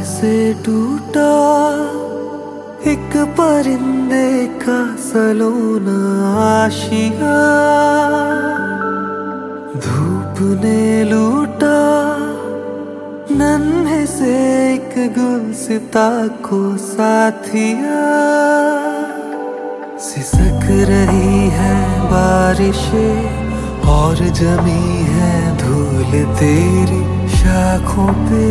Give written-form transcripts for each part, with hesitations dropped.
से टूटा एक परिंदे का सलोना आशिया, धूप ने लूटा नन्हे से एक गुलसिता को साथिया। सिसक रही है बारिशें और जमी है धूल तेरी शाखों पे।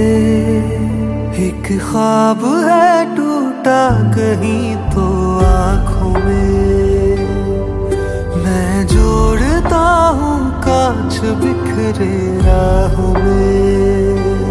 एक ख्वाब है टूटा कहीं तो आँखों में, मैं जोड़ता हूँ कांच बिखरे राहों में।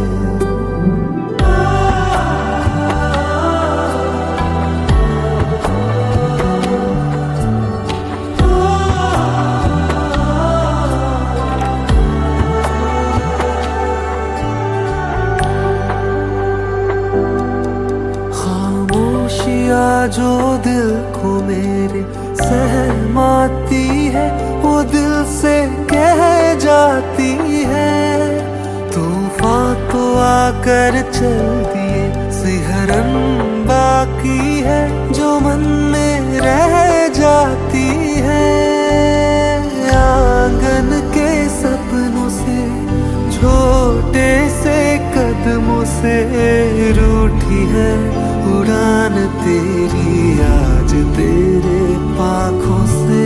जो दिल को मेरे सहमाती है वो दिल से कह जाती है। तूफान तो आकर चल दिए सिहरन बाकी है जो मन में रह जाती है। आंगन के सपनों से छोटे से कदमों से रूठी है उड़ान तेरी आज तेरे पाखों से।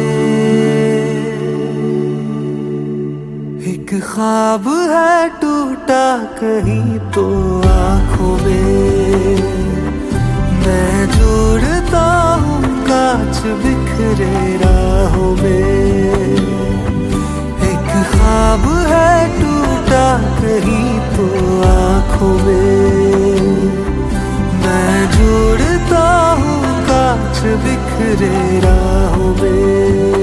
एक ख्वाब है टूटा कहीं तो आँखों में, मैं जोड़ता हूँ कांच बिखरे राहों में। एक ख्वाब है टूटा कहीं तो आँखों में, मैं जोड़ता हूँ कांच बिखरे राहों में।